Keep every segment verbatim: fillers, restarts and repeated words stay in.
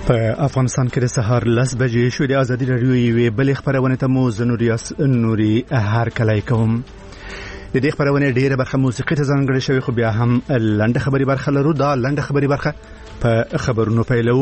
په افغانستان کې د سهار لس بجې شو. د ازادي راډیو یوې بلې خبرونه ته مو زنوریاس نوري هر کله کوم. د دې خبرونه ډیره برخه موسیقي ته ځانګړې شوی، خو بیا هم لنډه خبري برخه لرو. دا لنډه خبري برخه په خبرونو پیلو.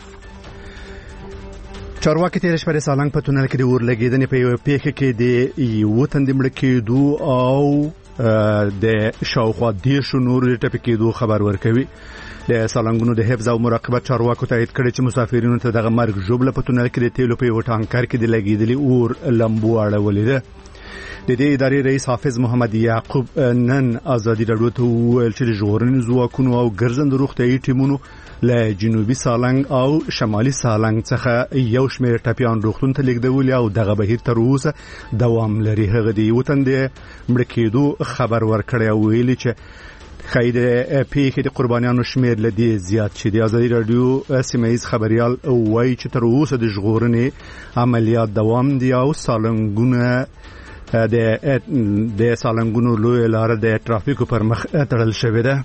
چارواکي تیر شپه د سالنګ په تونل کې د اور لګیدنې په یو پیښه کې د یو تند مړ کېدو او د شاوخوا دیرشو نور د ټپي کېدو خبر ورکوي. د سالنګونو د حفظ او مراقبت چارواکو تایید کړي چې مسافرینو ته دغه مرګ ژوبله په تونل کې د تیلو په یو ټانکر کې د لګیدلي اور لمبو اړولې ده. د دې ادارې رئیس حافظ محمد یعقوب نن ازادي راډیو ته وویل چې د ژغورنې ځواکونو او ګرځندو روغتیايي ټیمونو له جنوبي سالنګ او شمالي سالنګ څخه یو شمېر ټپیان روغتون ته لیږدولي او دغه بهیر تر اوسه دوام لري. هغه د یو تن د مړ کېدو خبر ورکړی او ویلي چې خید پیښې د قربانیانو شمیر لدی زیات شي. د ازادي راډیو سیمایي خبريال وایي چې تر اوسه د ژغورنې عملیات دوام دي او سالنګونه د د سالنګونو لوی لار د ترافیکو پر مخ تړل شوې ده.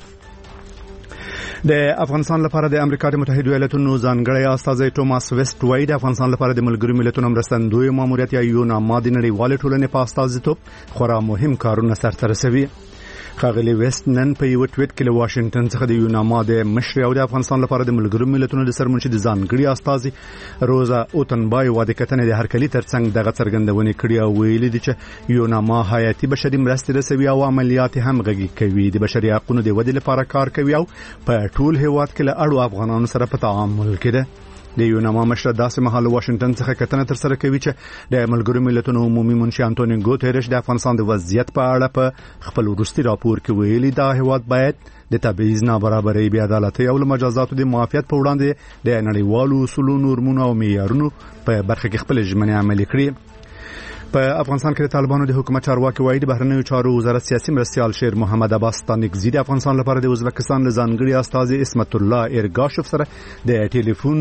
د افغانستان لپاره د امریکا د متحده ایالاتو ځانګړی استازی ټوماس ویسټ وایي د افغانستان لپاره د ملګرو ملتونو مرستندوی ماموریت یا یوناما د نړیوالې ټولنې په استازیتوب خورا مهم کارونه سرته رسوي. ښاغلي ویسټ نن په یو ټویټ کې له واشنگټن څخه د یوناما د مشر او د افغانستان لپاره د ملګرو ملتونو د سرمنشي د ځانګړي استازي روزا اوتنبای واده کتنې د هرکلي ترڅنګ دغه څرګندونې کړې او ویلي دي چې یوناما حیاتي بشري مرستې رسوي او عملیات هم غږی کوي، د بشري حقوقو د ودې لپاره کار کوي او په ټول هیواد کې له اړو افغانانو سره په تعامل کې ده. د یوناما مشر داسې مهال واشنگټن څخه کتنه تر سره کوي چې د ملګرو ملتونو عمومي منشي انټونیو ګوتریش د افغانستان د وضعیت په اړه په خپل وروستي راپور کې ویلي دا هیواد باید د تبعیض، نابرابرۍ، بې عدالتۍ او مجازاتو د معافیت په وړاندې د نړیوالو اصولو، نورمونو او معیارونو په برخه کې خپل ژمنې عملي کړي. په افغانستان کې د طالبانو د حکومت چارواکي وایي د بهرنیو چارو وزارت سیاسي مرستیال شیر محمد عباس ستانکزي د افغانستان لپاره د ازبکستان له ځانګړي استازي اسمت الله ارګاشوف سره د ټلیفون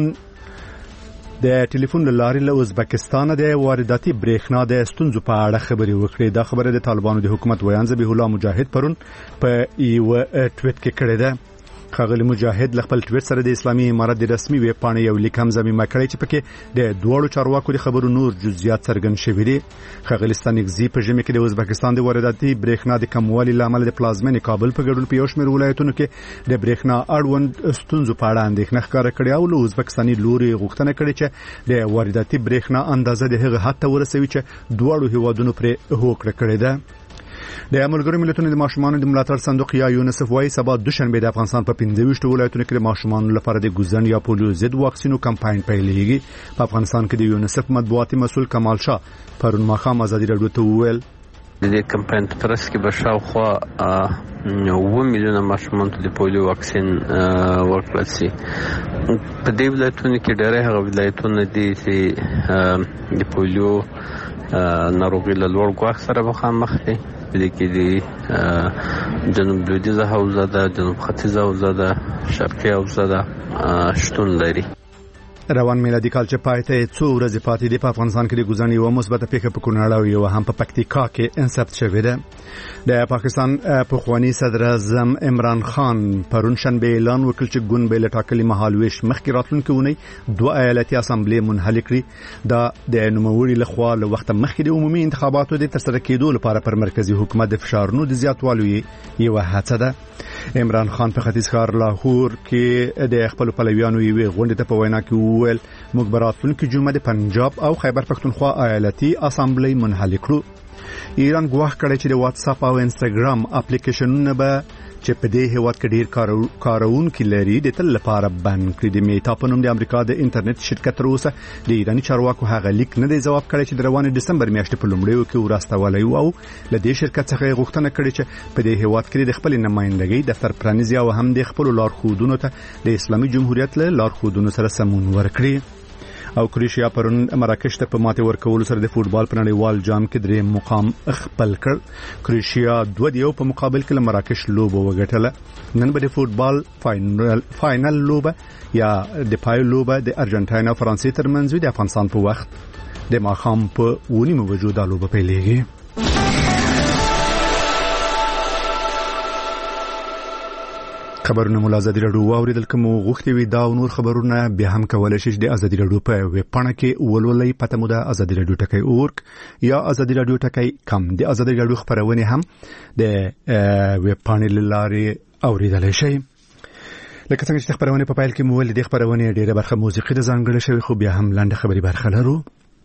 د ټلیفون لارې له ازبکستان د وارداتي برېښنا د ستونزو په اړه خبرې وکړې. دا خبره د طالبانو د حکومت ویان ذبیح الله مجاهد پرون په یو ټویټ کې کړې ده. ښاغلي مجاهد له خپل ټویټ سره د اسلامي امارت د رسمي ویب پاڼې یو لیک هم ضمیمه کړی چې پکې د دوړو چارواکو د خبرو نور جزئیات څرګند شوي دي. ښاغلي ستانکزي په ژمي کې د ازبکستان د وارداتي برېښنا د کموالي لامل د پلازمینې کابل په ګډون په یو شمېر ولایتونو کې د برېښنا اړوند ستونزو په اړه اندېښنه ښکاره کړې او له ازبکستاني لوري غوښتنه کړې چې د وارداتي برېښنا اندازه د هغه حد ته ورسوي چې دوړو هیوادونو پرې هوکړه کړې ده. د ملګرو ملتونو د ماشومانو د ملاتړ صندوق یا یونیسف وايي سبا دوشنبه د افغانستان په پنځه ویشت ولایتونو کې د ماشومانو لپاره د ګوزن یا پولیو ضد واکسینو کمپاین پیلېږي. په افغانستان کې د یونیسف مطبوعاتي مسؤل کمال شاه پرون ماښام ازادي راډیو ته وویل د دې کمپاین په ترڅ کې به شاوخوا اووه میلیونه ماشومان ته د پولیو واکسین ورکړل شي. په دې ولایتونو کې ډېری هغه ولایتونه دي چې د پولیو ناروغي له لوړ ګواښ سره مخامخ دي. دې کې د جنوب لویدیځه حوزه ده، جنوب ختیځه حوزه ده، شرقي حوزه ده شتون لري. روان میلادي کال چې پای ته څو ورځې پاتې دي په افغانستان کې د ګوزن یوه مثبته پیښه په کونړ او یوه هم په پکتیکا کې ثبت شوې ده. د پاکستان پخوانی صدر اعظم عمران خان پرون شنبه اعلان وکړ چې ګوند به له ټاکلي مهالویش مخکې راتلونکي اونۍ دوه ایالتي اسامبلې منحل کړي. دا د نوموړي لخوا له وخت مخکې د عمومي انتخاباتو د ترسره کېدو لپاره پر مرکزی حکومت د فشارونو د زیاتوالي یوه هڅه ده. عمران خان په ختیځ ښار لاهور کې د خپل پلویانو یوې غونډې ته په وینا کې وویل موږ به راتلونکي جمعه د پنجاب او خیبر پښتونخوا ایالتي اسامبلې منحل کړو. ایران ګواښ کړی چې د واتس اپ او انستګرام اپلیکیشنونه به چې په دې هیواد کې ډیر کارونکي لري د تل لپاره بند کړي. د میتا په نوم د امریکا د انټرنیټ شرکت تر اوسه د ایراني چارواکو هغه لیک نه دی ځواب کړی چې د روانې دسمبر میاشتې په لومړیو کې ورستولی او له دې شرکت څخه غوښتنه کړې چې په دې هیواد کې د خپل نمائندګۍ دفتر پرانیزي او هم د خپل لارښودونو ته د اسلامي جمهوریت له لارښودونو سره سمون ورکړي. او کروشیا پرون مراکش ته په ماته ورکول سره د فوتبال په نړیوال جام کې درې مقام خپل کړ. کروشیا دوه دیو په مقابل کې مراکش لوبه وګټله. نن به د فوتبال فاینل فاینل لوبه یا د پای لوبه د ارجنټاین او فرانسې ترمنځ د افغانستان په وخت د ماښام په ونیمه بجو د لوبه پیلېږي. خبرونه مو ازادي رادیو واوریدل کوم غوښتي وي دا نور خبرونه بیا هم کولای شئ د ازادي رادیو په ویب پاڼه کې ولولئ. پته مو ده ازادي رادیو ټکی اورګ یا ازادي رادیو ټکی کم. د ازادي رادیو خبرونه هم د ویب پاڼې لارې اوریدل شئ. لکه څنګه چې خبرونه په پایل کې مو ول د خبرونه ډیره برخه موسیقي د ځانګړې شوی خو بیا هم لاندې خبري برخه لرو.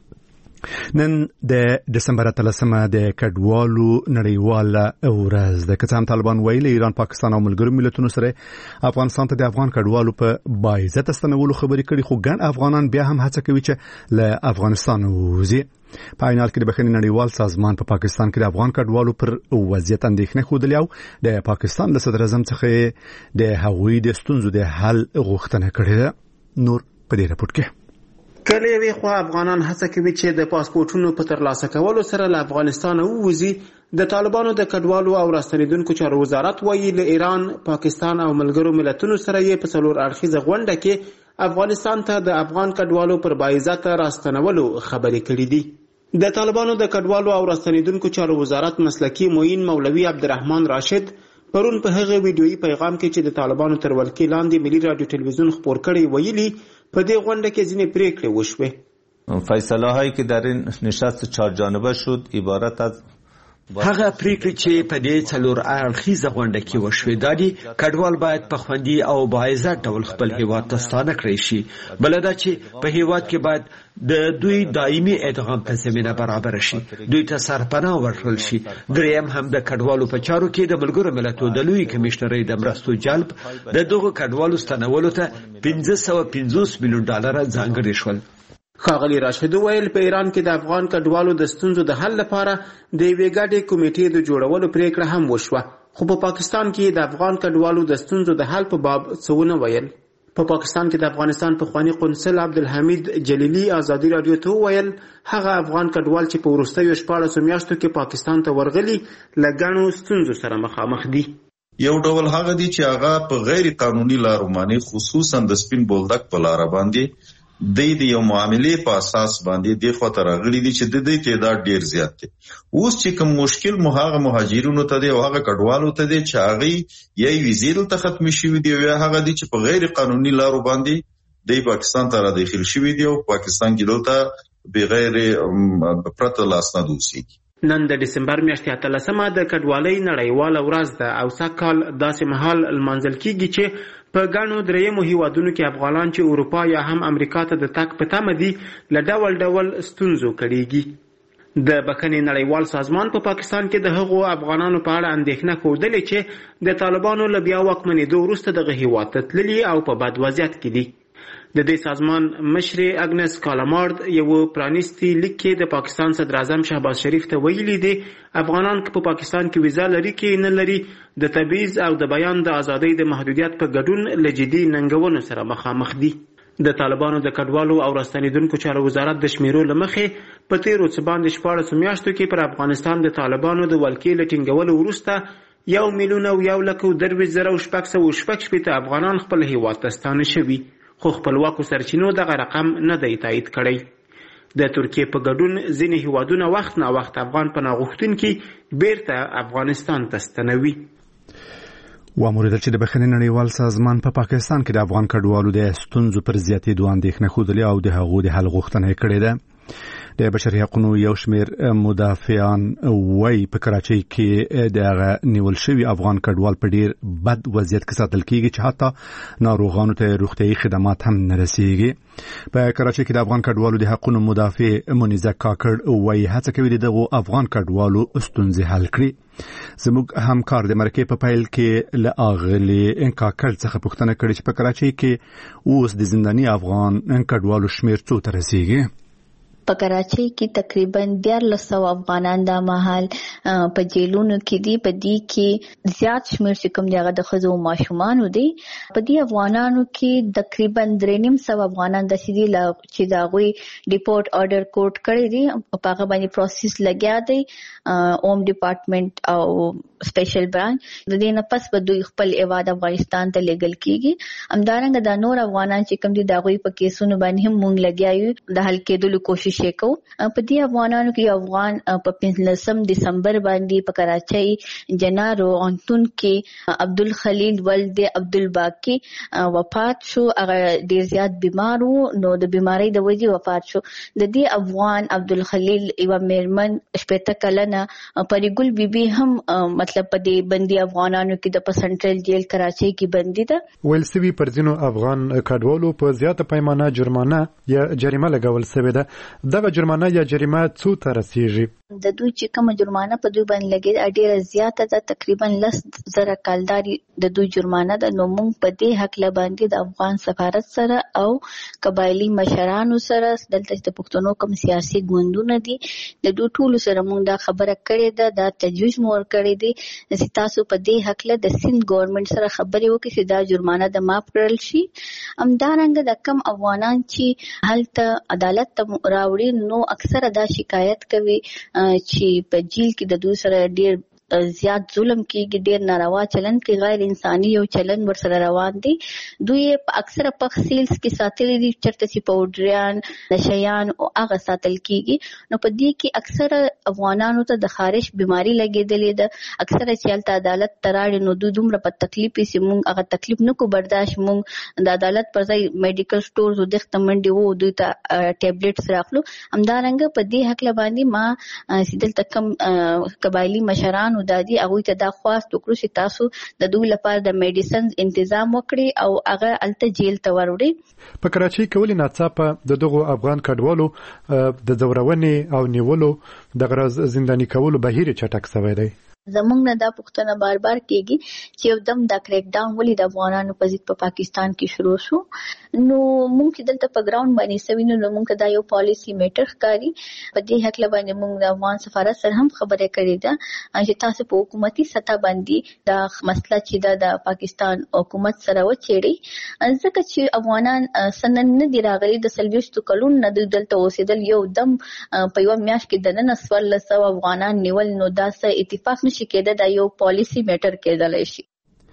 نن د دسمبر اتلسمه د کډوالو نړیواله ورځ ده. که څنګه طالبان ویل ایران پاکستان او ملګرو ملتونو سره افغانستان ته د افغان کډوالو په باعزت استنولو خبرې کړي، خو ګڼ افغانان بیا هم هڅه کوي چې له افغانستان ووځي. په عین حال کې د بخښنې نړیوال سازمان په پا پاکستان کې د افغان کډوالو پر وضعیت اندېښنه خوده او د پاکستان له صدر اعظم څخه د هغوی د ستونزو د حل غوښتنه کړې ده. نور په دې راپور کې کله وی خو افغانان هڅه کوي چې د پاسپورتونو په ترلاسه کولو سره له افغانستان ووځي. د طالبانو د کډوالو او راستنیدونکو چارو وزارت وایي له ایران، پاکستان او ملګرو ملتونو سره یې په څلور اړخیزه غونډه کې افغانستان ته د افغان کډوالو پر باعزت راستنولو خبرې کړې دي. د طالبانو د کډوالو او راستنیدونکو چارو وزارت مسلکی معین مولوی عبدالرحمن راشد پرون په هغه ویډیویي پیغام کې چې د طالبانو تر ولکې لاندې ملي رادیو ټلویزیون خبر کړي ویلي په دې غونډه کې ځینې پریکړې وشوې. فیصله هایی که در این نشست چهار جانبه شد عبارت از هغه پریکړې چې په دې څلور اړخیزه غونډه کې وشوې دا دي کډوال باید په خوندي او باعزت ډول خپل هیواد ته ستانه کړی شي. بل دا چې په هیواد کې باید د دوی دایمي ادغام ته زمینه برابر شي، دوی ته سرپناه ورکړل شي. دریم هم د کډوالو په چارو کې د ملګرو ملتونو د لوی کمشنرۍ د مرستو جلب د دغو کډوالو ستنولو ته پنځه سوه پنځوس میلیون ډالر ځانګړي شول. ښاغلي راشد ویل په ایران کې د افغان کډوالو د ستونزو د حل لپاره د یوې ګډې کمیټې د جوړولو پریکړه هم وشوه، خو په پاکستان کې د افغان کډوالو د ستونزو د حل په باب څه ونه ویل. په پاکستان کې د افغانستان پخوانی قونسل عبدالحمید جلیلی ازادي رادیو ته ویل هغه افغان کډوال چې په وروستیو شپاړسو میاشتو کې پاکستان ته ورغلي له ګڼو ستونزو سره مخامخ دي. یو ډول هغه دي چې هغه په غیر قانوني لارو باندې خصوصا د سپین بولدک په لار باندې د دې یو معاملې په اساس باندې د خاطر غړي دي چې د دې تعداد ډیر زیات دي. اوس چې کوم مشکل مهاجر مهاجرینو ته دی او هغه کډوالو ته دی چې هغه یې ویزې ته ختم شي دی او هغه دي چې په غیر قانوني لارو باندې د پاکستان ته را داخل شوی دی او پاکستان کې دلته بغیر پرته لاسناد اوسي. نن د دسمبر میاشتې اتلسمه د کډوالۍ نړیواله ورځ ده او سږکال داسې مهال لمانځل کیږي چې په ګڼو دریمو هیوادونو کې افغانان چې اروپا یا هم امریکا ته د تګ په تمه دي له ډول ډول ستونزو کړيږي. د بخښنې نړیوال سازمان په پاکستان کې د هغو افغانانو په اړه اندېښنه ښودلې چې د طالبانو له بیا واکمنېدو وروسته دغه هیواد ته تللي او په بد وضعیت کې دي. د دې سازمان مشر اګنس کالامارد یو پرانیستي لیک کې د پاکستان صدر اعظم شهباز شریف ته ویلي دي افغانان که په پاکستان کې ویزا لري کې نه لري د تبعیض او د بیان د ازادۍ د محدودیت په ګډون له جدي ننګونو سره مخامخ دي. د طالبانو د کډوالو او راستنیدونکو چارو وزارت د شمیرو له مخې په تیرو څه باندې شپاړسو میاشتو کې پر افغانستان د طالبانو د ولکې له ټینګولو وروسته یو میلیون او یو لک او درویشت زره او شپږ سوه شپږ شپېته افغانان خپل هیواد ته ستانه شوي، خو خپلواکو سرچینو دغه رقم نه دی تایید کړی. د ترکیې په ګډون ځینې هیوادونه وخت نا وخت افغان پناه غوښتونکي بیرته افغانستان ته ستنوي. واموریدل چې د بخښنې نړیوال سازمان په پا پاکستان کې د افغان کډوالو د ستونزو پر زیاتېدو اندېښنه ښودلې او د هغو د حل غوښتنه یې کړې ده. د بشري حقوقو یو شمېر مدافعان وایي په کراچۍ کې د نیول شوي افغان کډوال په ډیر بد وضعیت کې ساتل کیږي چې حتی ناروغانو ته روغتیايي خدمات هم نه رسیږي. په کراچۍ کې د افغان کډوالو د حقوقو مدافع منیزه کاکړ وایي هڅه کوي دغه افغان کډوالو ستونزې حل کړي. زموږ همکار د مرکې په پیل کې له اغلي کاکړ څخه پوښتنه کړې چې په کراچۍ کې اوس د زنداني افغان کډوالو شمېر څو ته رسیږي. په کراچۍ کې تقریبا دیارلس سوه افغانان دا مهال په جیلونو کې دي. په دې کې زیات شمیر چې کوم دی هغه د ښځو او ماشومانو دی. په دې افغانانو کې تقریبا درې نیم سوه افغانان داسې دي چې د هغوی ډیپورټ آرډر کوټ کړی دی، په هغه باندې پروسس لګیا دی. اوم ډپارټمنټ او سپیشل برانچ د دې نه پس به دوی خپل هیواد افغانستان ته لیږل کیږي. همدارنګه دا نور افغانان چې کوم دي د هغوی په کیسونو باندې هم مونږ لګیا یو د حل کېدلو کوشش کوشش کو په دې افغانانو کې افغان په پنځلسم دسمبر باندې په کراچۍ جنارو انتون کې عبدالخلیل ولد عبدالباقی وفات شو. هغه ډیر زیات بیمار وو نو د بیماری د وجې وفات شو. د دې افغان عبدالخلیل یو میرمن شپږ کلنه پریګل بیبي هم مطلب په دې بندي افغانانو کې د سنټرل جیل کراچۍ کې بندي ده. ویل سوي پر ځینو افغان کډوالو په زیاته پیمانه جرمانه یا جریمه لګول سوې ده. دغه جرمانه یا جریمه څو ته رسیږي؟ د دوی چې کوم جرمانه په دوی باندې لګي ډیره زیاته ده، تقریبا لس زره کالداري د دوی جرمانه ده. نو موږ په دې حق لباندې د افغان سفارت سره او قبایلی مشرانو سره دلته د پښتنو کوم سیاسي ګوندونه دي د دوی ټول سره موږ دا خبره کړې ده، دا تجویز مور کړې دي چې تاسو په دې حق له د سند ګورنمنت سره خبرې وکړئ چې دا جرمانه د معاف کړل شي. همدارنګه د کم افغانان چې هلته عدالت ته راوړي نو اکثره دا شکایت کوي چې په جیل کې د دوی سره ډیر زیات ظلم کیږي، ډیر ناروا چلن کې غیر انساني یو چلن ورسره روان دي. دوی په اکثره پخ سیلز کې ساتلي دي چرته چې پاوډریان نشيان او هغه ساتل کیږي. نو په دې کې اکثره افغانانو ته د خارش بیماری لګیدلې ده. اکثره چې الته عدالت تراړي نو دوی دومره په تکلیف سي مونږ هغه تکلیف نه کو برداشت مونږ د عدالت پر ځای میډیکل سٹورز او د ختمنډي وو دوی ته ټابلیټس راخلو. همدارنګه په دې حق لباندې ما سیدل تکم قبایلی مشران دادی هغه ته دا خواست وکړو چې تاسو د دوی لپاره د میډیسنز تنظیم وکړي او هغه الته جیل ته وروړي. په کراچۍ کې ولې ناڅاپه د دغو افغان کډوالو د ځورونې او نیولو د غرض زنداني کولو بهیر چټک شوی دی؟ زمونږ نه دا پوښتنه بار بار کېږي چې یو دم دا کریک ډاون ولې د افغانانو په ضد په پاکستان کې شروع شو. نو مونږ چې دلته په ګراوند باندې سوي نو مونږ دا یو پالیسی میټر ښکاري. په دې حق باندې مونږ د افغان سفارت سره هم خبرې کړې ده چې تاسو په حکومتي سطح باندې دا مسله چې دا د پاکستان حکومت سره وچېړي، ځکه چې افغانان سنن نه دي راغلي د سلويشتو کلون نه دلته اوسېدل. یو دم په یو میاشت کې د نن څوارلس سوه افغانان نیول نو دا څه اتفاق نشي کېده، دا یو پالیسی میټر کېدلی شي.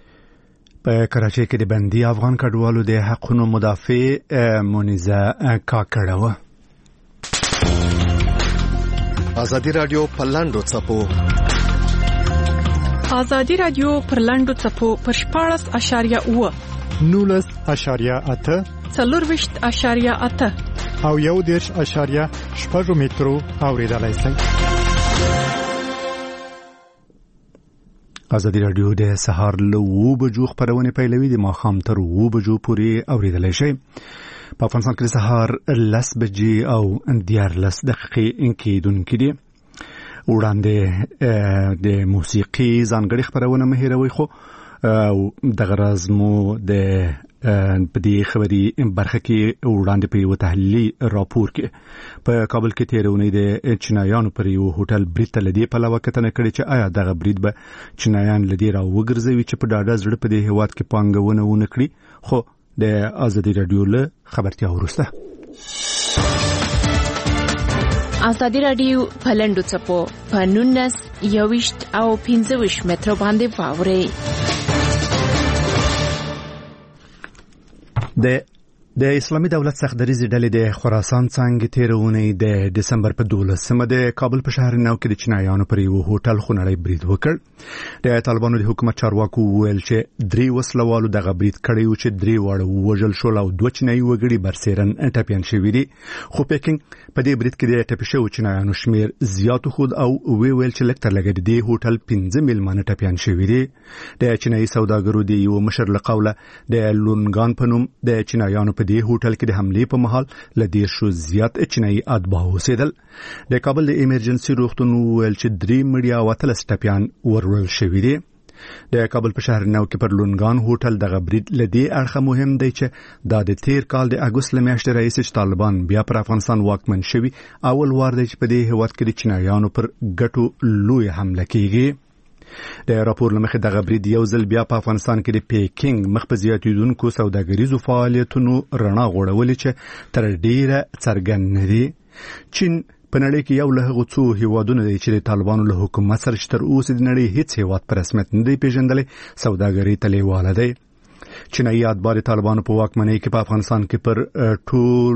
په کراچۍ کې د بندي افغان کډوالو د حقونو مدافع مونیزه کاکړه وه. ازادي رادیو پر لاندو څپو ازادي رادیو پر لاندو څپو پر شپاړس اشاریه اوه نولس اشاریه اته څلورویشت اشاریه اته او یو دېرش اشاریه شپږ مترو اورېدلی شئ. ازادي رادیو د سهار له اوه بجو خپرونې پیلوي د ماښام تر اوه بجو پورې اورېدلی شئ. په افغانستان کې د سهار لس بجې او دیارلس دقیقې کېدونکې دي. وړاندې د موسیقي ځانګړې خپرونه مه هېروئ، خو دغه راز مو د په دې خبري برخه کې وړاندې په یو تحلیلي راپور کې په کابل کې تیرونی د چینایانو پر یو هوټل برید ته لدی په لوا کتنه کړي چې آیا دغه برید به چینایان لدی را وګرځوي چې په ډاډه زړه په دې هواد کې پانګونه ونه کړي. خو د ازادي رادیو له خبرتیا ورسته ازادي رادیو په لاندو څپو په نونس یوویشت او پنځه ویشت مترو باندې واورئ. د د اسلامي دولت سختدریزې ډلې د خراسان څنګه تیرونی د دسمبر په دولسمه د کابل په شهر نو کې د چینایانو پر یو هوټل خونړی برید وکړ. د طالبانو د حکومت چارواکو ویل چې درې وسلوالو دغه برید کړی و چې درې واړه وژل شول او دوه چینایي وګړي برسېرن ټپیان شوي دي. خو پیکینګ په دې برید کې د ټپي شوو چینایانو شمیر زیات خود او وی ویل چې لږ تر لږه د دې هوټل پنځه میلمانه ټپیان شوي دي. د چینایي سوداګرو د یو مشر له قوله د لونګان په نوم د چینایانو په دې هوټل کې د حملې په مهال ل دې شو زیات چینایي اتباع اوسېدل. د کابل د ایمرجنسي روغتون ویل چې درې مړي او اتلس ټپیان ورول شوي دي. د کابل په شهر نو کې پر لونګان هوټل دغه برید ل دې اړخه مهم دی چې دا د تیر کال د اګوست لمیاشتې رئیس طالبان بیا پر افغانستان واکمن شوي اول وار دی چې په دې هیواد کې د چینایانو پر ګټو لوی حمله کیږي. د راپور لمخې دغه برید یو ځل بیا په افغانستان کې د پیکینګ مخ په زیاتېدونکو سوداګریزو فعالیتونو رڼا غوړولې چې تر ډیره څرګند دي. چین په نړۍ کې یو له هغو څو هیوادونو دی چې د طالبانو له حکومت سره چې تر اوسه د نړۍ هیڅ هیواد په رسمیت نه دی پیژندلی سوداګرۍ ته لیواله دی. چینایي اتباع طالبانو په واکمنۍ کې په افغانستان کې پر ټول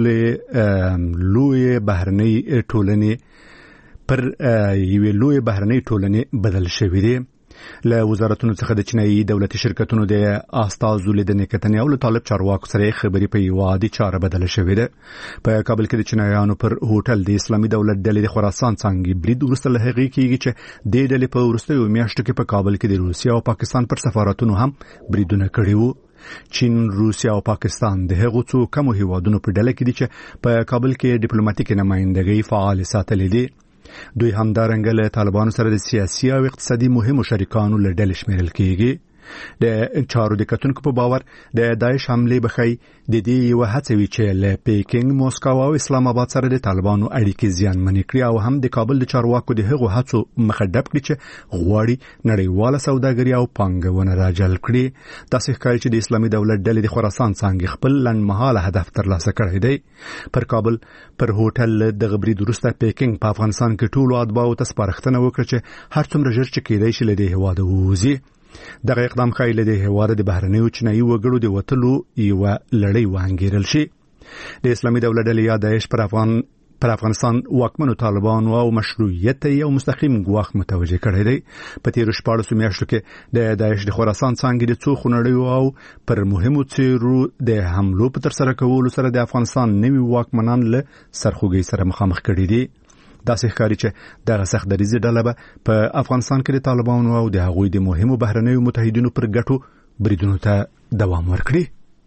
لوی بهرنۍ ټولنې پر یوې لوی بهرنۍ ټولنې بدل شوې دي. له وزارتونو څخه د چینایي دولتي شرکتونو د استازو لیدنې کتنې او له طالب چارواکو سره خبرې په یو عادي چاره بدل شوې ده. په کابل کې د چینایانو پر هوټل د اسلامي دولت ډلې د خراسان څنګه برید وروسته له هغې کېږي چې د ډلې په وروستیو میاشتو کې په کابل کې د روسیې او پاکستان پر سفارتونو هم بریدونه کړي وو. چین، روسیا او پاکستان د هغو څو کمو هیوادونو په ډله کې دي چې په کابل کې ډیپلوماټیک نمائندګۍ فعال ساتلې دي. دوی همدارنګه له طالبانو سره د سیاسي او اقتصادي مهمو شریکانو له ډلې شمیرل کېږي. د چارو د کتونکو په باور د داعش حمله بخي د دې یو هڅه وی چې له پیکینګ، موسکو او اسلام آباد سره د طالبانو اړیکې زیانمنې کړي او هم د کابل د چارواکو د هغو هڅو مخه ډب کړي چې غواړي نړیواله سوداګري او پانګونه راجل کړي. تاسو ښکاري چې د اسلامي دولت ډلې د خراسان څنګه خپل لنډمهاله هدف ترلاسه کړی دی. پر کابل پر هوټل د غبرید وروسته پیکینګ په افغانستان کې ټولو اتباعو ته سپارښتنه وکړه چې هر څومره ژر چې کېدای شي له دې هېواده ووځي. دغه اقدام ښایي له دې هېواده د بهرنیو چینایي وګړو د وتلو یوه لړۍ وانګیرل شي. د اسلامي دولت ډلې یا داعش پر افغان پر افغانستان واکمنو طالبانو او مشروعیت یو مستقیم ګواښ متوجه کړی دی. په تیرو شپاړسو میاشتو کې د داعش د خراسان څانګې د څو خونړیو او پر مهمو څیرو د حملو په ترسره کولو سره د افغانستان نوي واکمنان له سرخوږۍ سره مخامخ کړي دي. داسې ښکاري چې دغه سخت دریځي ډله به په افغانستان کې د طالبانو او د هغوی د مهمو بهرنیو متحدینو پر ګټو بریدونو ته دوام ورکړي.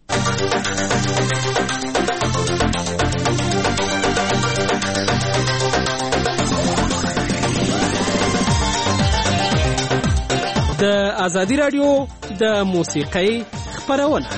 د ازادي رادیو د موسیقۍ خبرونه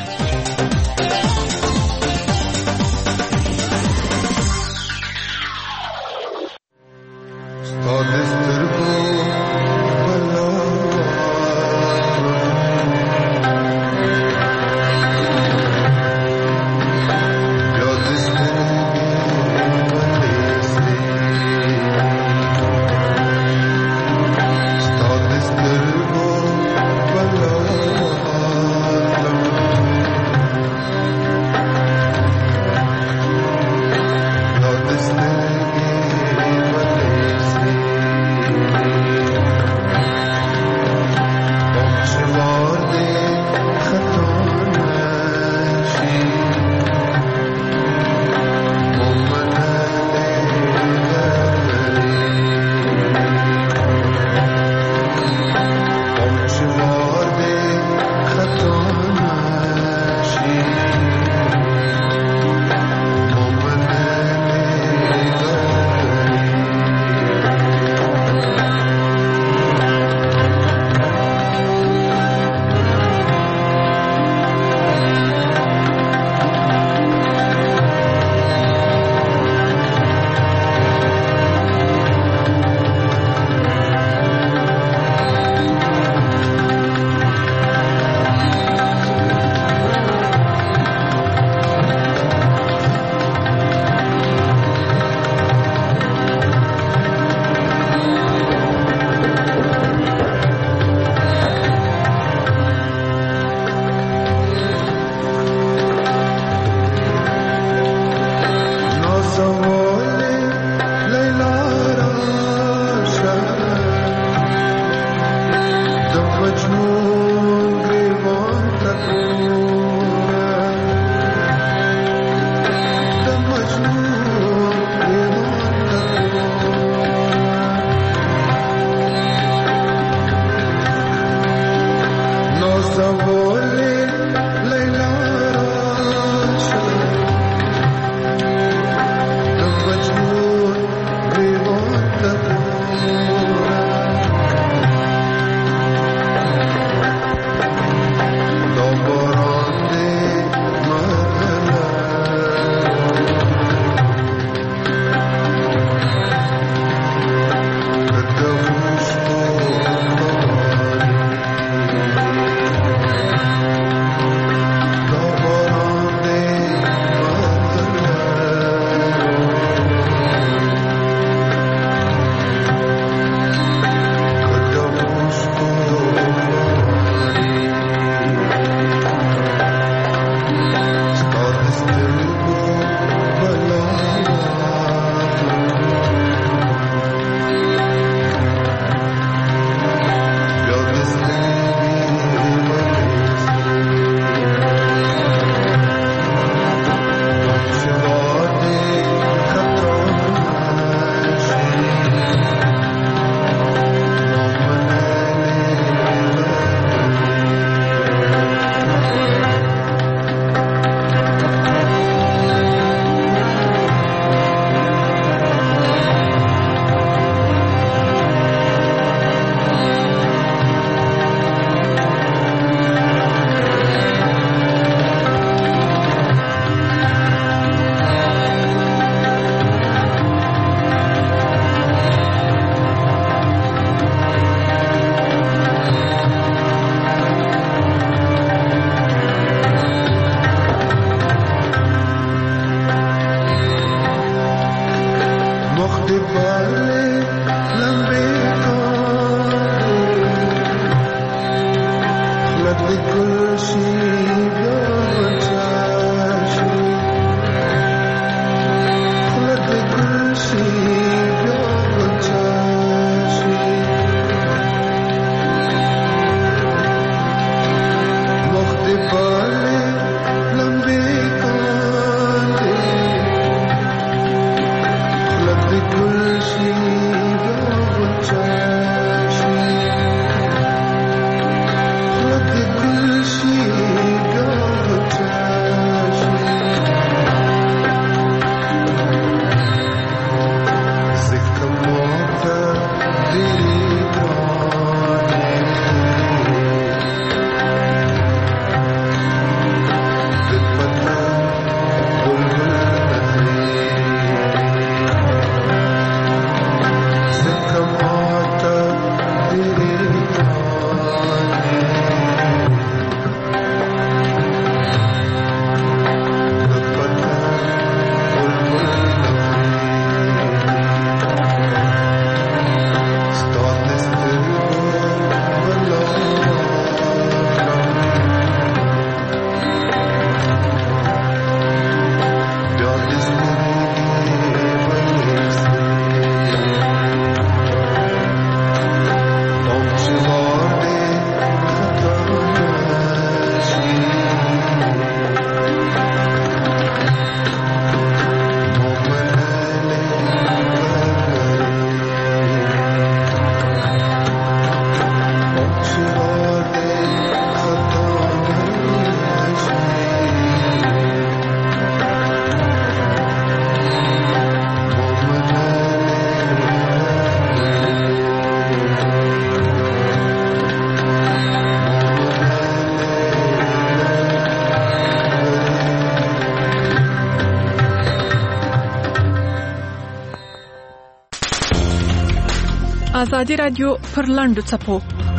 ازادي رادیو پر لاندو چپو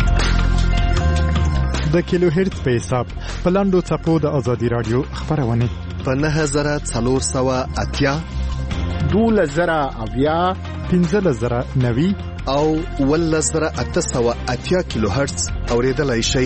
د کیلو هرتز په حساب په لاندو چپو د ازادي رادیو خبرونه په نه زره څلور سوه اتیا دوله زره اویا پنځه زره نوي او ول زره اته سوه اتیا کیلو هرتز اوریدلای شي.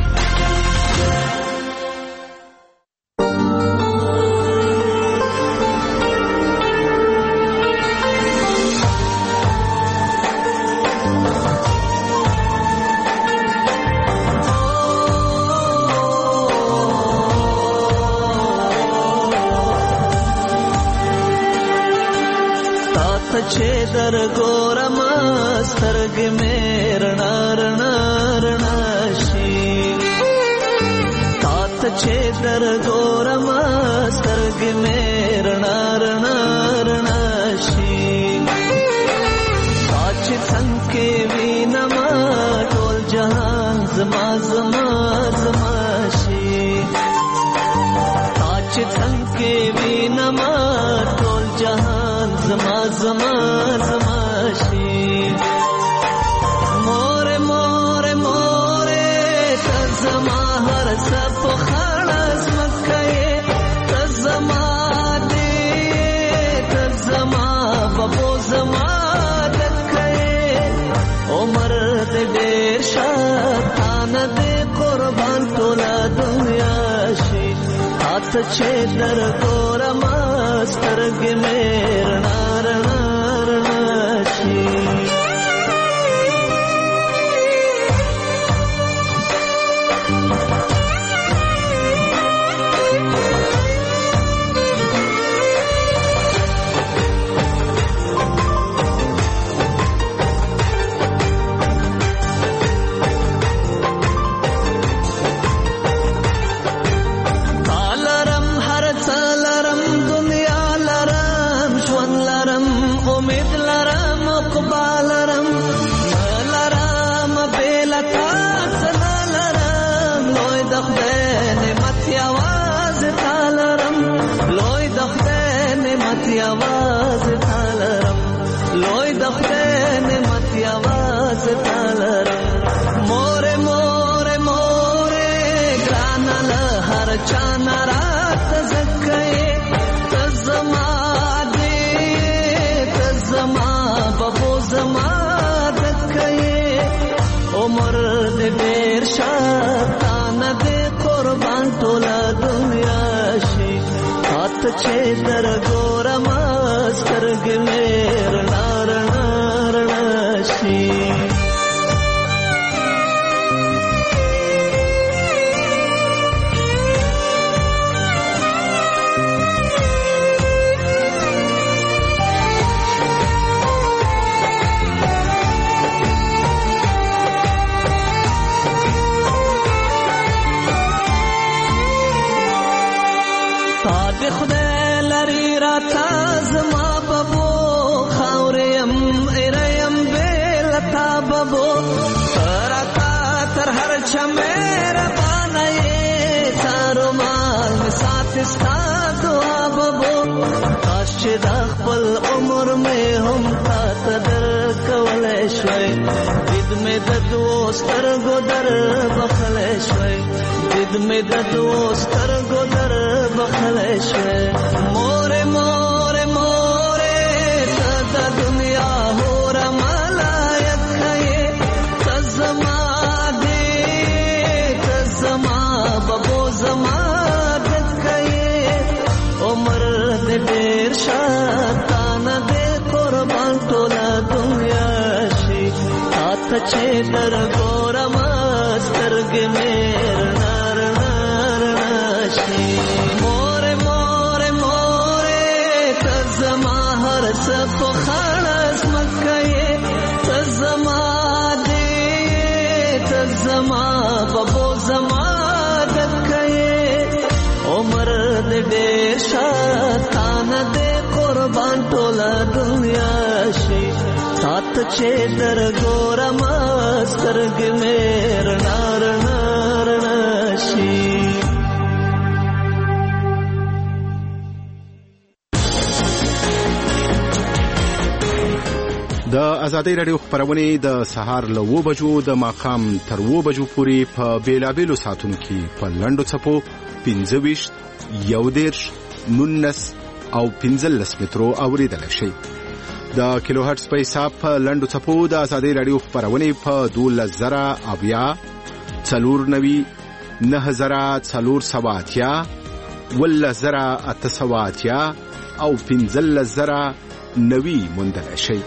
در ګورم سترګې مې رڼا رڼا رڼا شي تا ته چې در ګورم سترګې مې رڼا رڼا رڼا شي تا چې څنګه وینم ټول جهان زما زما زما شي تا چې څنګه وینم ټول جهان زما زما زما شي مور مور مور ته زما هر څه په خلاص مکه ته زما دې ته زما بابو زما دکه عمر دې ډېر شاتان دې قربان ټول دنیا شي هات چې در ګورم سترګې مې رڼا رڼا رڼا شي आवाज तालरम लोई दखते ने मत आवाज तालरम मोरे मोरे मोरे ग्रानल हर चाना रात जक्के तजमा दे तजमा बबो जमा दक्के उमर दे बेर शातान दे कुर्बान तोला दुनिया शी हाथ छे दर गोरम سترګې مې رڼا رڼا رڼا شي تا دې خدای لري راته زما بابو ترتا تر هر چمیر بانای تارو مال می سات استا دعا بابو کاش چې د خپل عمر می هم تا تدر کولای شوي دید می د دوستر ګدر بخلای شوي دید می د دوستر ګدر بخلای شوي مور مور مور ته د دنیا هور ډېر شاتان دې قربان ټوله دنیا شي هاته چې در ګورم سترګې مې رڼا رڼا رڼا شي مور مور مور ته زما هر څه په خلاص مکه ته زما دې ته زما بابو زما دکه عمر دې ډېر شاتان دې قربان ټوله دنیا شي سات چې در ګورم سترګې مې رڼا رڼا رڼا شي د ازادي رادیو خبرونه د سهار له و بجو د ماقام تر و بجو پورې په بیلابېلو ساعتونو کې په لنډو څپو پنځه ویشت یو دېرش نولس او پنځلس مترو اوریدل شي. د کیلو هرتز په حساب په لنډو څپو د ازادي رادیو خبرونه په دولس زره اویا څلور نوي نه زره څلور سوه اتیا ولس زره اته سوه اتیا او پنځلس زره نوي موندل شي.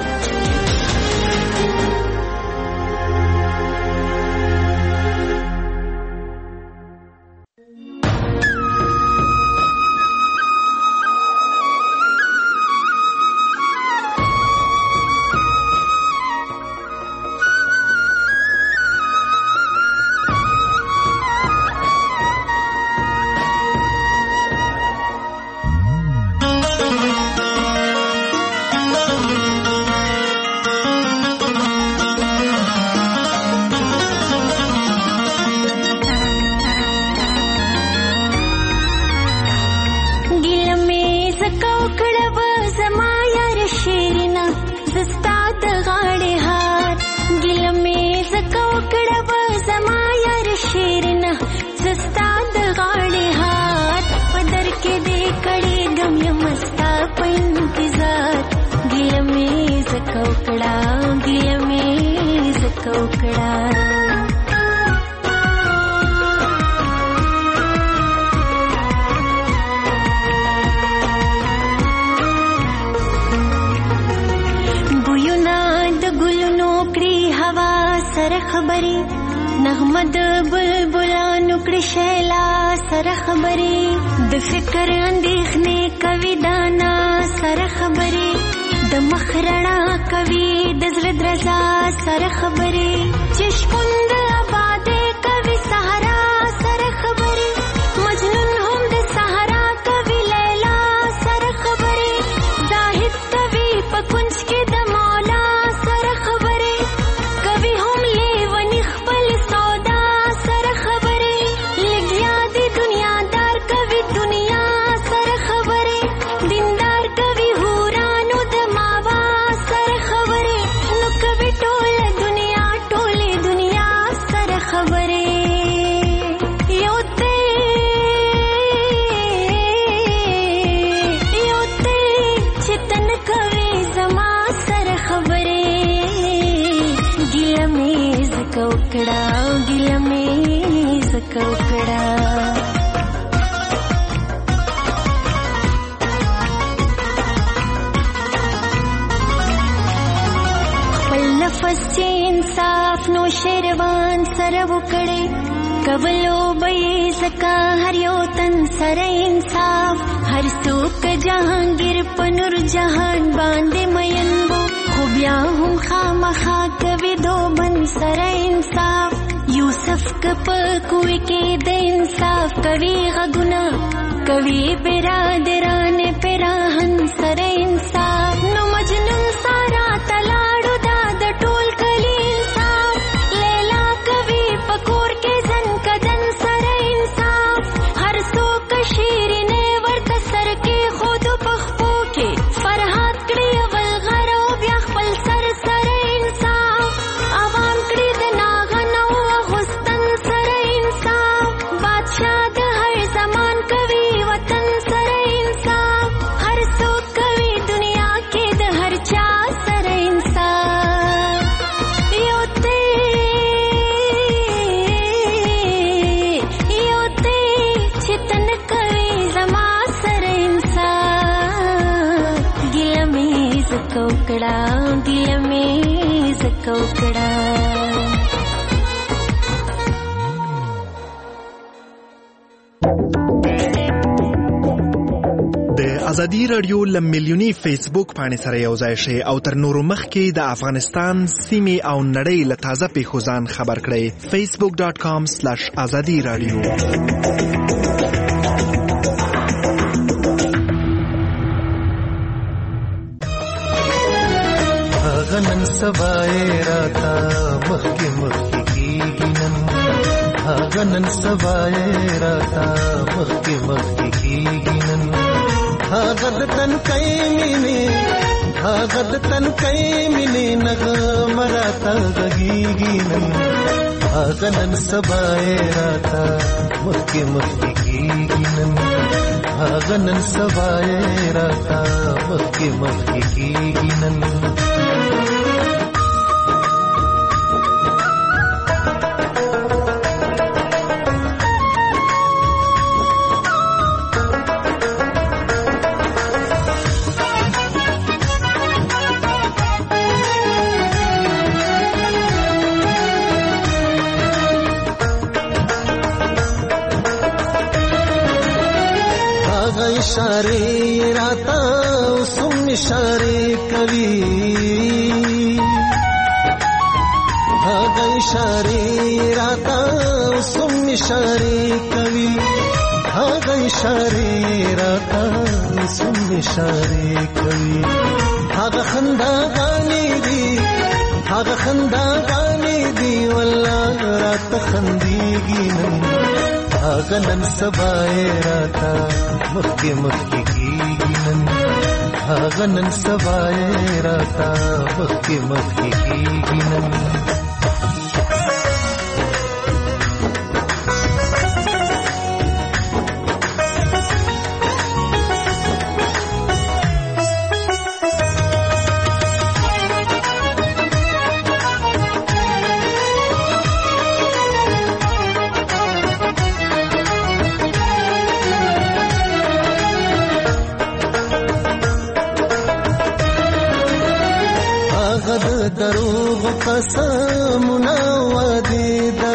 ازادي رادیو لمیلیونی فیسبوک باندې سره یو ځای شي او تر نورو مخکې د افغانستان سیمې او نړۍ له تازه پیښو ځان خبر کړئ. facebook dot com slash azadi radio. غنن سبای راتا مخکی مخکی کیږي نن غنن سبای راتا مخکی مخکی کیږي نن هغه د تن کای مینه هغه د تنکۍ مینې نغمه راته غږیږي نن هغه نن سبا یې راته مخکې مخکې کېږي نن هغه نن سبا یې راته مخکې مخکې کېږي نن اشاره راتا سم اشاره کوي هغه اشاره راتا سم اشاره کوي هغه اشاره راتا سم اشاره کوي هغه خندا غاني دي هغه خندا غاني دي والله راته خنديږي نن هغه نن سبا یې راته مخکې مخکې کېږي نن هغه نن سبا یې راته مخکې مخکې کېږي نن دروغ قسمونه وعدې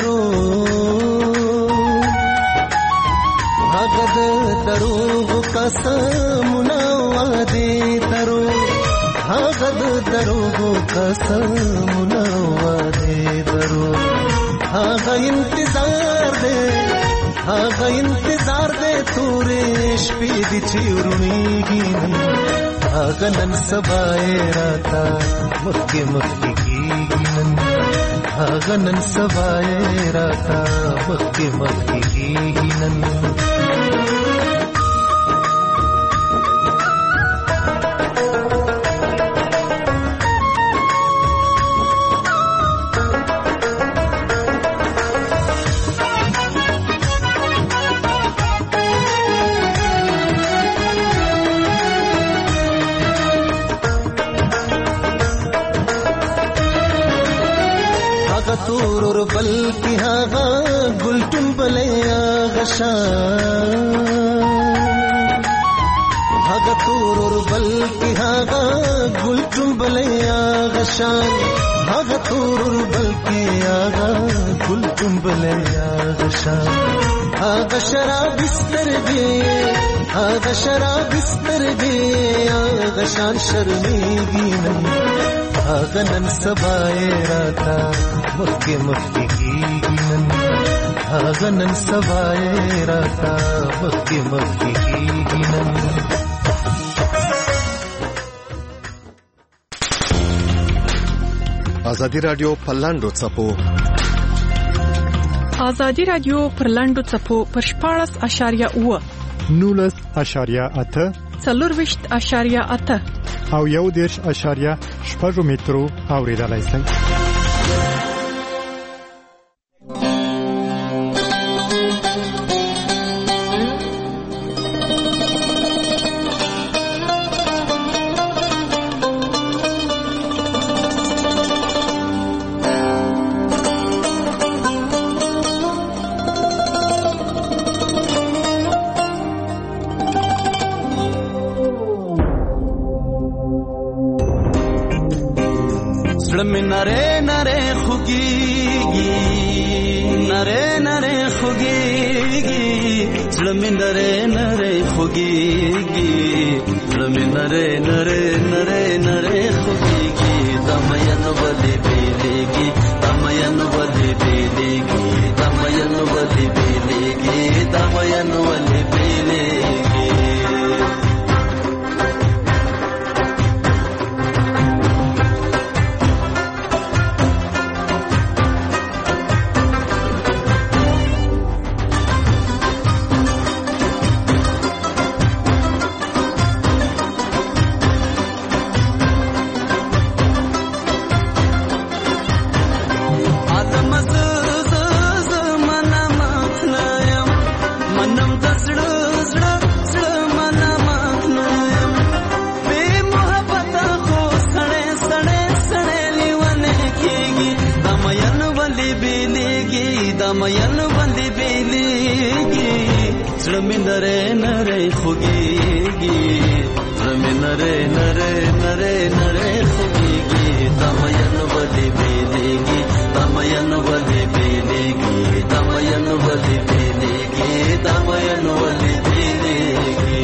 دروغ هغه د دروغ قسمونه وعدې دروغ هغه د دروغ قسمونه وعدې دروغ هغه انتظار دی هغه انتظار دی تورې شپې دي چې ورڼېږي هغه نن سبا یې راته مخکې مخکې کېږي نن هغه نن سبا یې راته مخکې مخکې کېږي نن تورور بلکی هاغا گلتن بلیا غشان هاغا تورور بلکی هاغا گلتن بلیا غشان هاغا تورور بلکی هاغا گلتن بلیا غشان هاغا شراب استرگی هاغا شراب استرگی هاغا شان شرمیگی نن هاغا نن سبا یې راته مخکې مخکې کېږي نن هاغه نن سبا یې راته مخکې مخکې کېږي نن ازادي راډیو په لاندو څپو ازادي راډیو پر لاندو څپو پر شپاړس اشاریه اوه نولس اشاریه اته څلورویشت اشاریه اته او یو دېرش اشاریه شپږ مترو اورېدلای شئ नरे नरे खुगीगी नरे नरे खुगीगी ज़्लमी नरे नरे खुगीगी ज़्लमी नरे नरे नरे नरे खुगीगी दमयन वली बेलेगी दमयन वली बेलेगी दमयन वली बेलेगी दमयन वली बेलेगी دمین باندې بیلیږي زړه مې نری نری خوږیږي زړه مې نری نری نری نری خوږیږي دمین باندې بیلیږي دمین باندې بیلیږي دمین باندې بیلیږي دمین باندې بیلیږي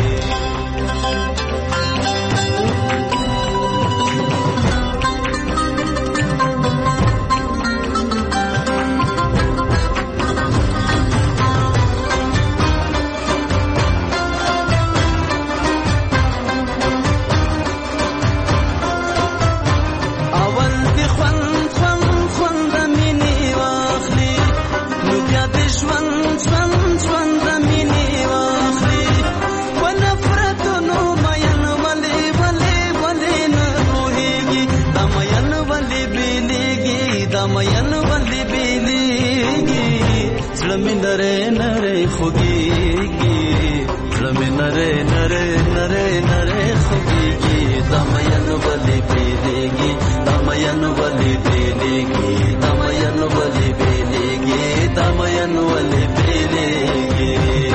नरे नरे खुगीगी रमे नरे नरे नरे नरे खुगीगी दमयन बलि बेलेगी दमयन बलि बेलेगी दमयन बलि बेलेगी दमयन बलि बेलेगी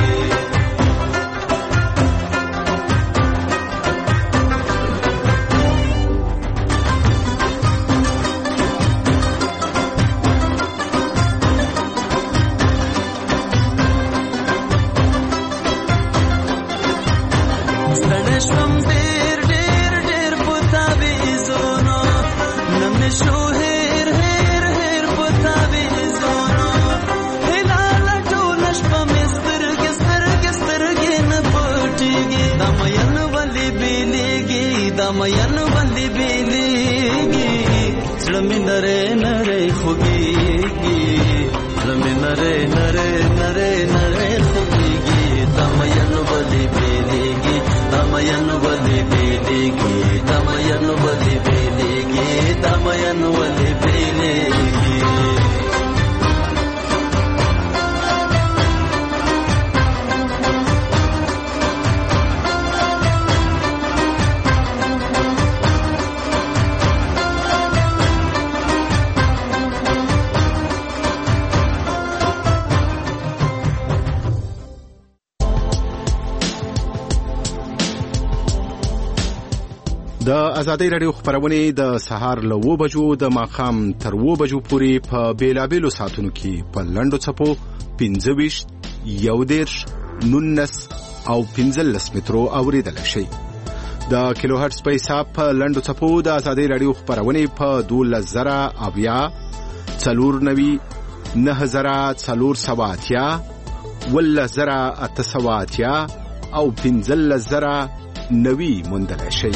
दमयन बंदी बेलेगी ज़्लमी नरे नरे खुगीगी ज़्लमी नरे नरे नरे नरे खुगीगी दमयन बंदी बेलेगी दमयन बंदी बेलेगी दमयन बंदी बेलेगी दमयन बंदी बेलेगी د ازادي رادیو خبرونه د سهار له و بجو د ماخام تر و بجو پورې په بیلابېلو ساعتونو کې په لنډو چپو پنځه ویشت یو دیرش نونس او پنځلس مترو اوریدل شي د کیلو هرتز په حساب په لنډو چپو د ازادي رادیو خبرونه په دولس زره اویا څلور نوي نه زره څلور سواتیا ول زره اته سواتیا او پنځلس زره نوي موندل شي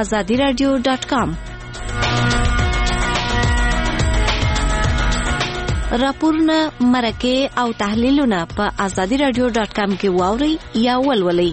azadi radio dot com. راپورونه مرکه او تحلیلونه په azadi radio dot com کې واوري یا ولولئ.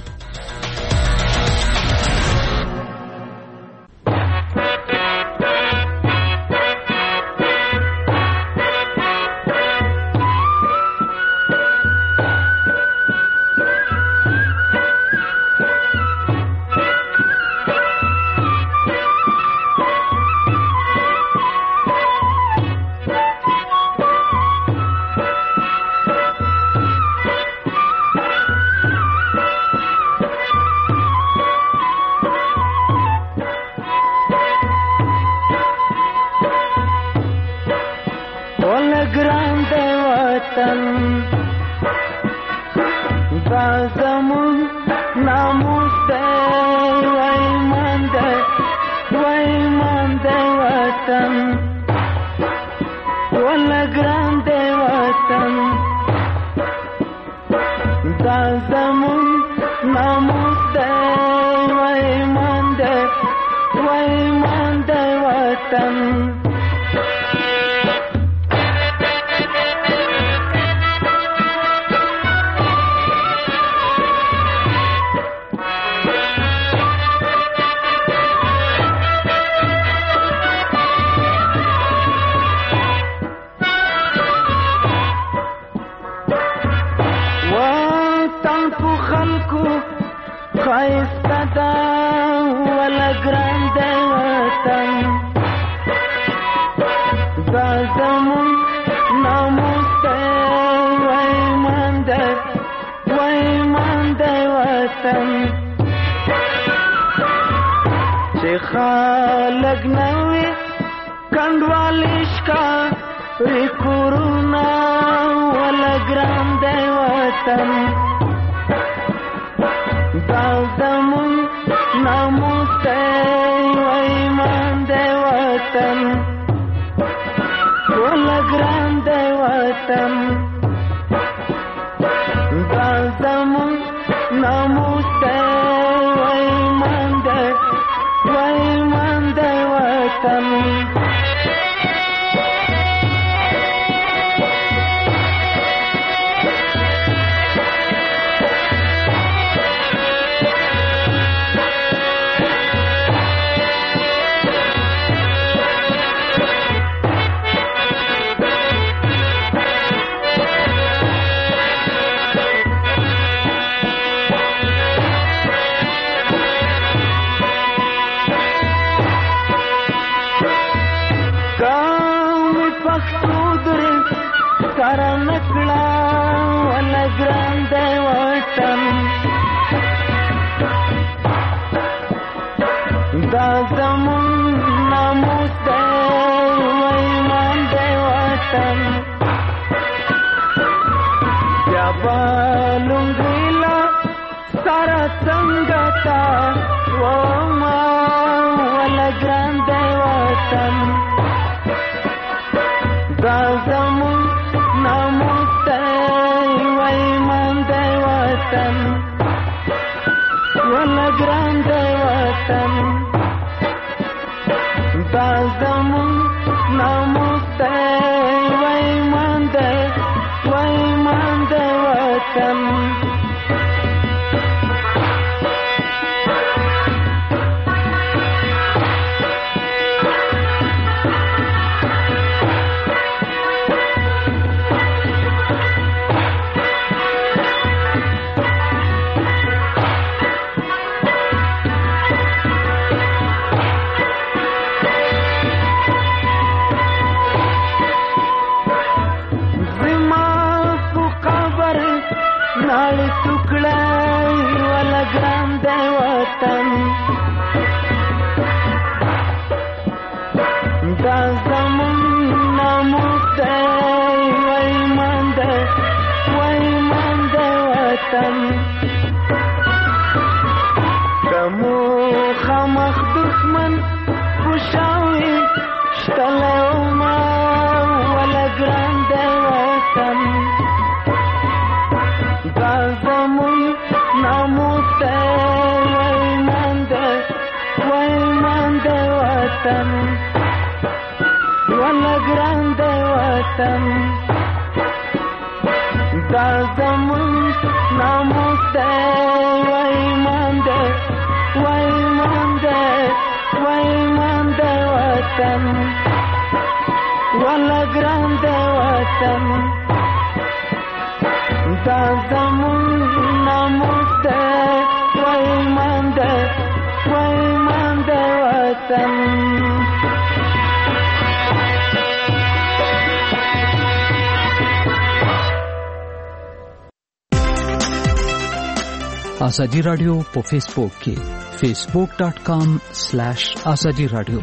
زمون ناموس دی وای من دی وای وطن ولا ګران دی وطن دا زمون ناموس دی وای ایمان دی وای ایمان دی وای ایمان دی وطن ولا ګران دی وطن دا زمون ناموس دی وای ایمان دی وای ایمان دی وطن آزادی رادیو په فیسبوک کې facebook dot com slash azadi radio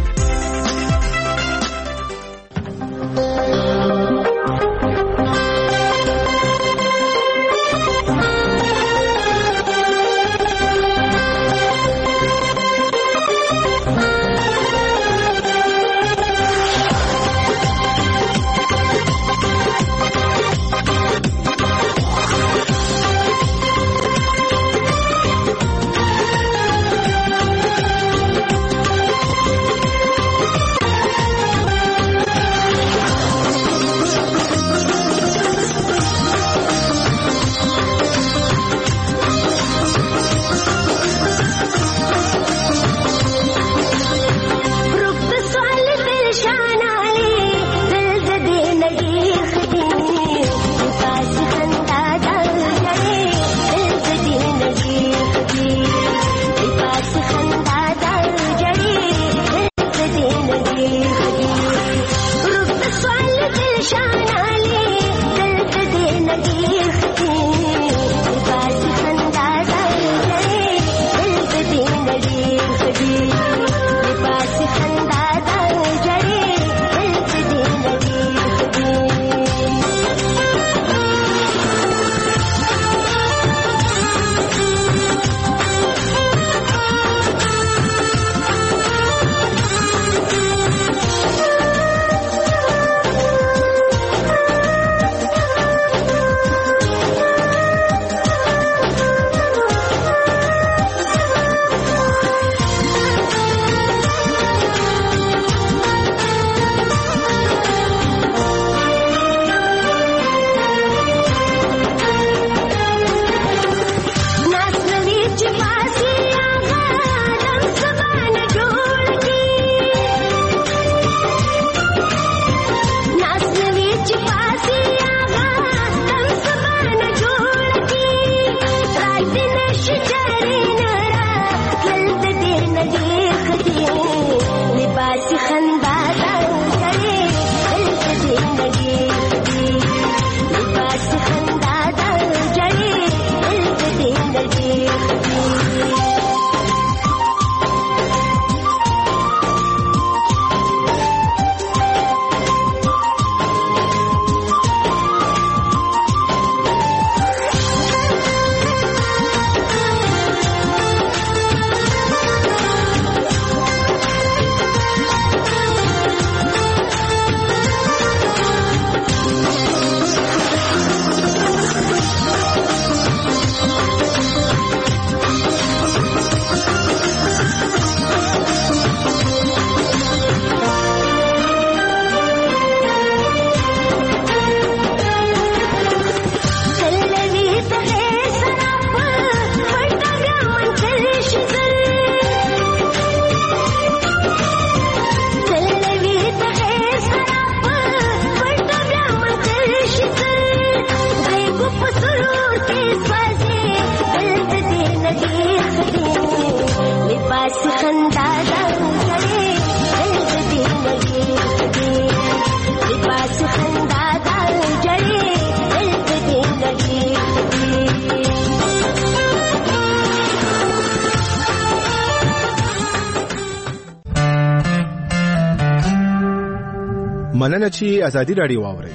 مننه چې ازادي راډیو واورئ.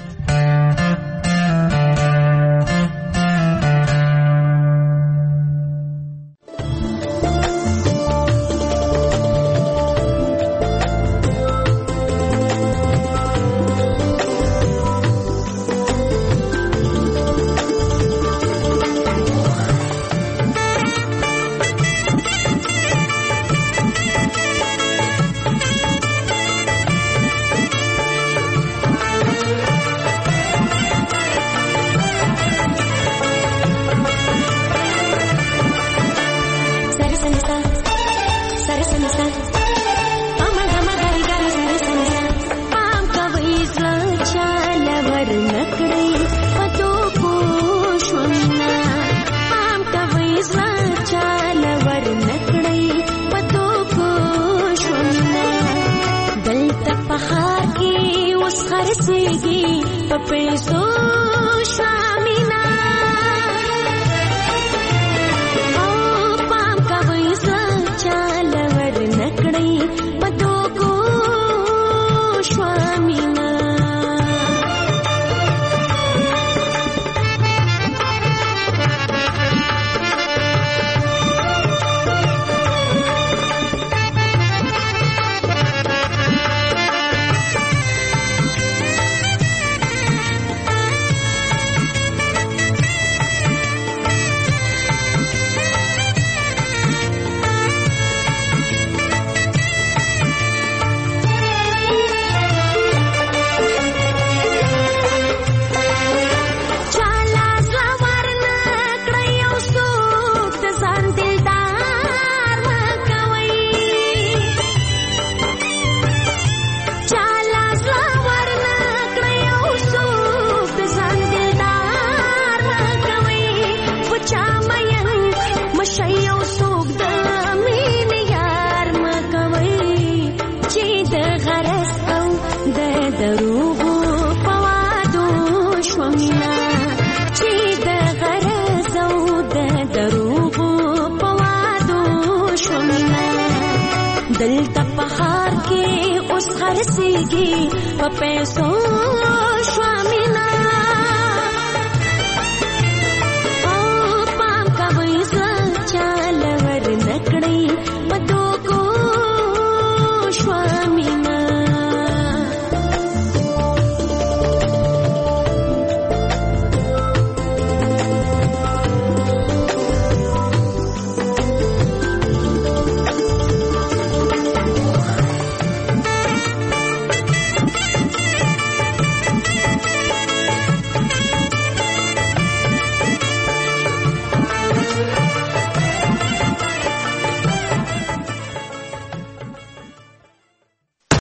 خرڅيږي په پیسو شامینا او پام کوي ځان ور نکړی پدو کو شامینا دلته په خار کې اوس خرڅيږي په پیسو